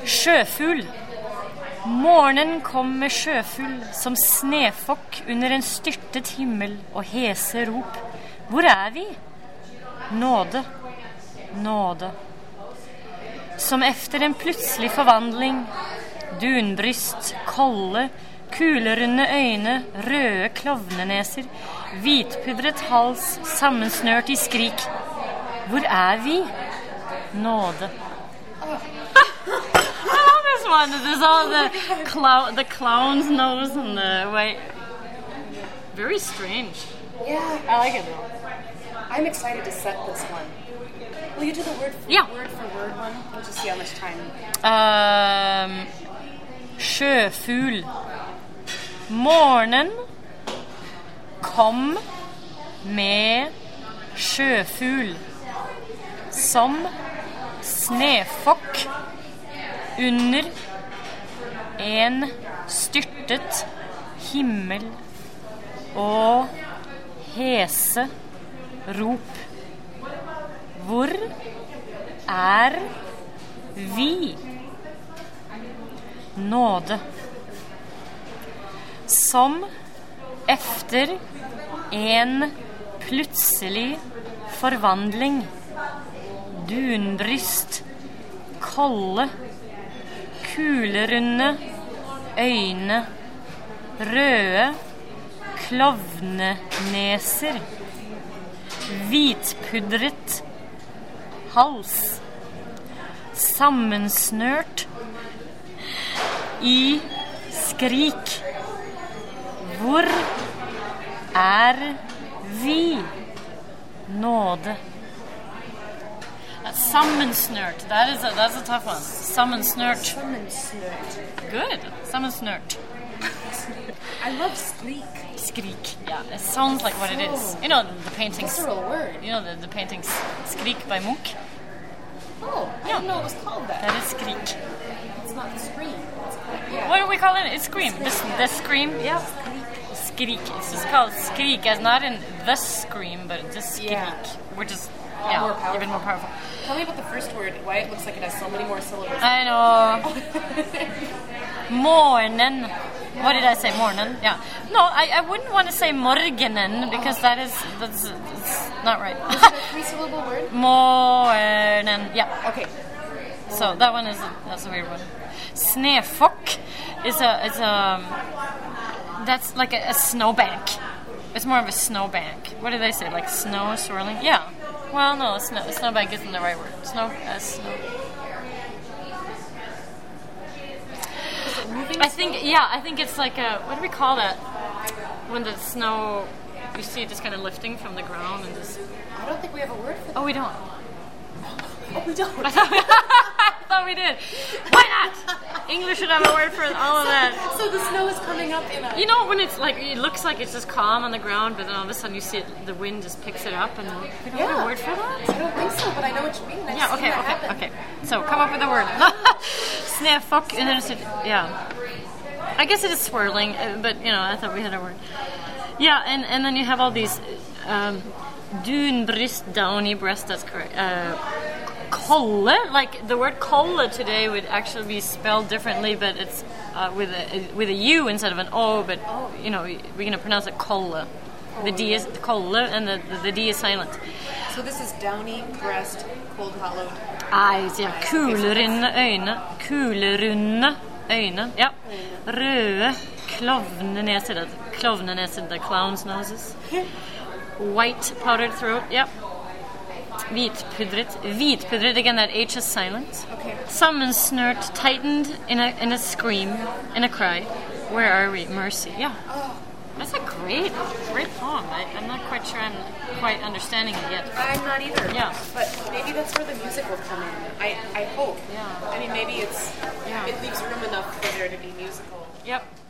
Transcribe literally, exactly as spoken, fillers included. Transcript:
Sjøfugl. Morgenen kom med sjøfugl som snefokk under en styrtet himmel og hese rop. Hvor er vi? Nåde, nåde. Som efter en plutselig forvandling, dunbryst, kolde, kulerunde øyne, røde klovneneser, hvitpudret hals, sammensnørt i skrik. Hvor er vi? Nåde. One. There's all the clown, the clown's nose and the way. Very strange. Yeah, I like it though. I'm excited to set this one. Will you do the word for yeah. word for word one? We'll just see how much time. Um, sjøfugl. Morgenen kom med sjøfugl som snefokk under en styrtet himmel og hese rop. Hvor er vi? Nåde. Som efter en plutselig forvandling, dunbryst, kolde, kulerunde øyne, røde klovneneser, hvitpudret hals, sammensnørt i skrik. Hvor er vi? Nåde. Sammensnørt. That is a, that's a tough one. Sammensnørt. Sammensnørt. Good. Sammensnørt. I love skrik. Skrik. Yeah, it sounds like what it is. You know the paintings. That's a real word. You know the, the paintings Skrik by Munch. Oh, I yeah. didn't know it was called that. That is skrik. It's not scream. It's called, yeah. What do we call it? It's scream. The, the scream. Yeah. Skrik. It's just called skrik, as not in the scream, but just skrik, Yeah. which is Uh, yeah, more powerful. even more powerful. Tell me about the first word. Why it looks like it has so many more syllables. I know. Mornen. What did I say? Mornen. Yeah. No, I, I wouldn't want to say morgenen because that is that's, that's not right. Is it a three-syllable word? Mornen. Yeah. Okay. So that one is a, that's a weird one. Snefokk is a is a that's like a, a snowbank. It's more of a snowbank. What do they say? Like snow swirling? Yeah. Well, no, a snow, a snowbank isn't the right word. Snow, uh, snow. Is it moving? I think, yeah, I think it's like a, what do we call that? When the snow, you see it just kind of lifting from the ground and just... I don't think we have a word for that. Oh, we don't. Oh, we don't. I thought we, I thought we did. Why not? English should have a word for all of that. So the snow is coming up in a... You know, when it's like, it looks like it's just calm on the ground, but then all of a sudden you see it, the wind just picks it up, and we don't have Yeah. a word for that? I don't think so, but I know what you mean. I've Yeah, seen okay, that okay, happen. okay. So, come up with a word. Snefokk, and then it's, yeah. I guess it is swirling, uh, but, you know, I thought we had a word. Yeah, and, and then you have all these, um, dunbryst, downy breast, that's correct. Uh, kolle, like the word kolle today would actually be spelled differently, but it's uh, with a with a U instead of an O, but, you know, we're going to pronounce it kolle. The D is kolle, and the, the, the D is silent. So this is downy, breast, cold hollowed. Eyes, ja. Kulerunde øyne. Kulerunde øyne, ja. Røde klovneneser. Klovneneser, the clown's noses. White powdered throat, ja. Hvitpudret. Hvitpudret, again, that H is silent. Okay. Sammensnørt, tightened in a in a scream, in a cry. Where are we? Mercy, yeah. Oh, That's a great, great poem. I, I'm not quite sure I'm quite understanding it yet. I'm not either. Yeah. But maybe that's where the music will come in. I, I hope. Yeah. I mean, maybe it's Yeah. it leaves room enough for there to be musical. Yep.